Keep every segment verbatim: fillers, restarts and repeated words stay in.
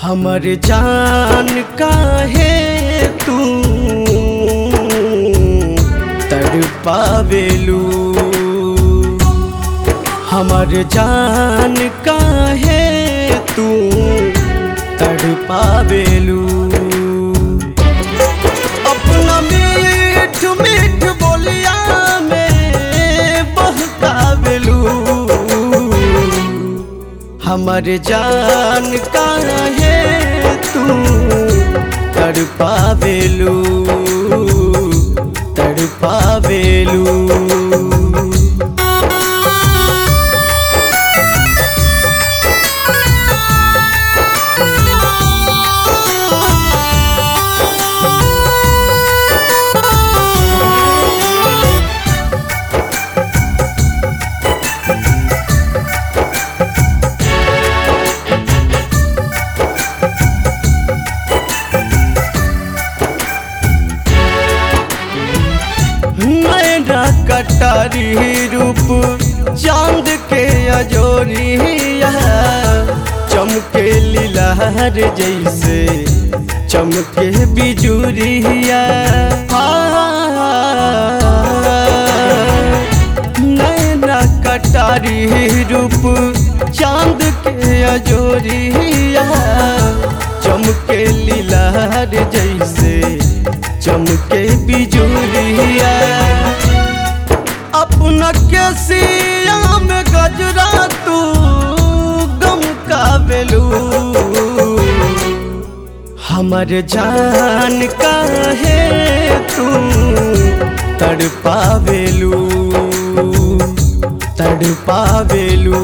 हमर जान काहे तू तड़पावेलू। हमर जान काहे तू तड़पावेलू। अपना मीठ मीठ बोलिया में बहकावेलू। हमर जान काहे तू तड़पावेलू तड़पावेलू। कटारी रूप चांद के अजोरिया चमके लीलहर जैसे चमके बिजुरिया। नैना कटारी रूप चांद के अजोरिया चमके लीलहर जैसे चमके बिजुरिया। अपना केसिया में गजरा तू गम कावेलू। हमर जान काहे तू तड़पावेलू तड़पावेलू।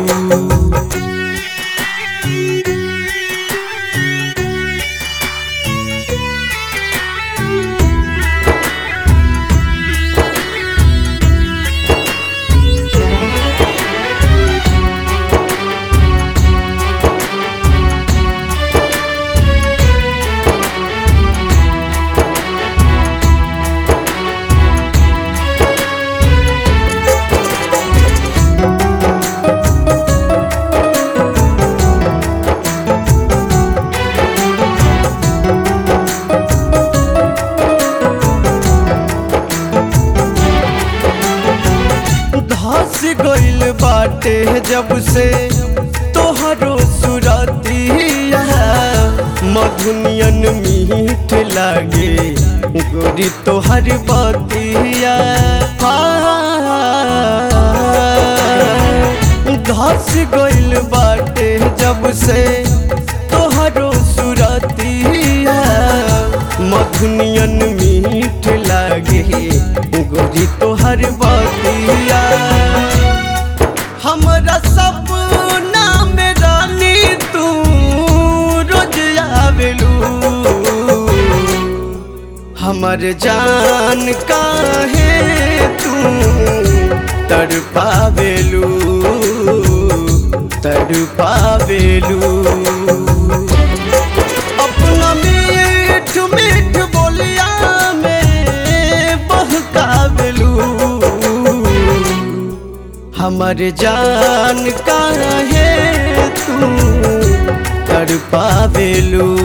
धस गइल बाटे जब से तोहरो सुरतिया मधुनियन मीठ लागे गोरी तोहर बतिया। धस गइल बाटे जब से तोहरो सुरतिया मधुनियन मीठ लागे गोरी तोहर बतिया। हमरा सपना में रानी तू रोज आवेलू। हमर जान काहे तू तड़पावेलू तड़पावेलू। अपना मीठ मीठ बोलिया में बहकावेलू। हमर जान काहे तू तड़पावेलू